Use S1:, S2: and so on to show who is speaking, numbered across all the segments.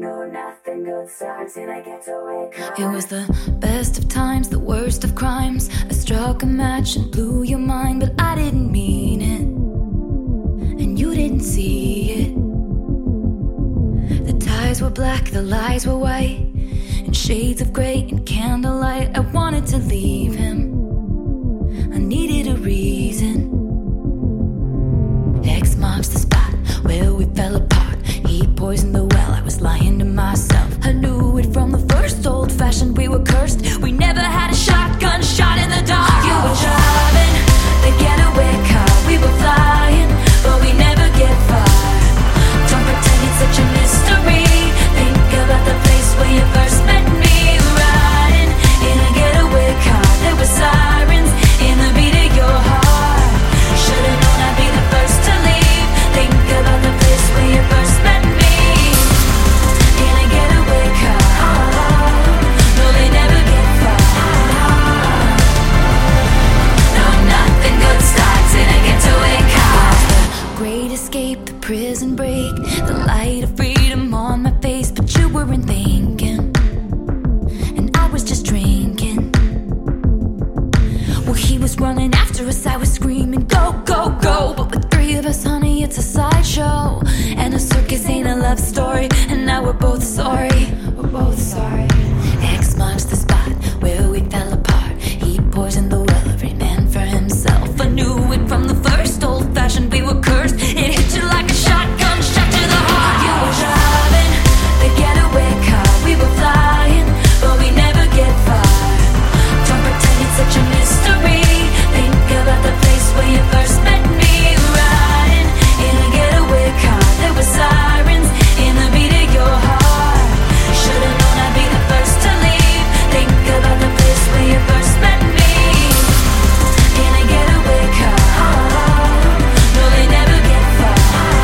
S1: know nothing good starts in a getaway car.
S2: It was the best of times, the worst of crimes. I struck a match and blew your mind, but I didn't mean it, and you didn't see it. The ties were black, the lies were white, in shades of grey and candlelight. I wanted to leave him, I needed a reason. X marks the spot where we fell apart. He poisoned the well, I was lying to myself. I knew it from the first, old-fashioned, we were cursed. We never had a shotgun shot in the dark. You were driving the getaway car, we were flying, but we never get far. Don't pretend it's such a mystery. Think about the place where you first met me. Riding in a getaway car, there were sirens in the beat of your heart. Should've known I'd be the first to leave. Think about the place where you first met me. In a getaway car, no, they never get far. No, nothing good starts in a getaway car. The great escape, the prison break, the light of freedom on my face, but you weren't thinking, and I was just drinking. Well, he was running after us, I was screaming, go, go, go. But with three of us, honey, it's a sideshow, and a circus ain't a love story. And now we're both sorry, we're both sorry. X marks the spot where we fell apart. He poisoned the well, every man for himself. I knew it from the first, old-fashioned, we were cursed. It hit you like a shotgun shot to the heart. You were driving the getaway car, we were flying, but we never get far. Don't pretend it's such a mystery. Think about the place where you first met me. Riding in a getaway car, there were sirens in the beat of your heart. Should've known I'd be the first to leave. Think about the place where you first met me. In a getaway car, no, they never get far.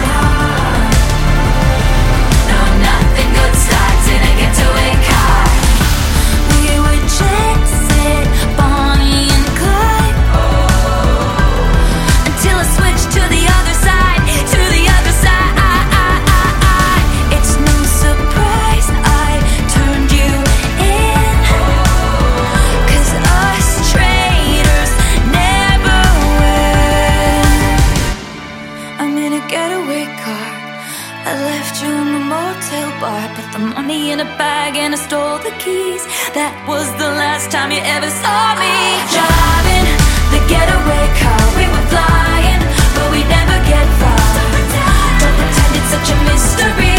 S2: No, nothing good starts in a getaway car. We were chasing Bonnie and Clyde, until I switched to the other side, to the other side. It's no surprise I turned you in, 'cause us traitors never win. I'm in a getaway car, I left you in the motel bar, put the money in a bag and I stole the keys. That was the last time you ever saw me. Driving the getaway car, we were flying, but we never get far. Don't pretend it's such a mystery.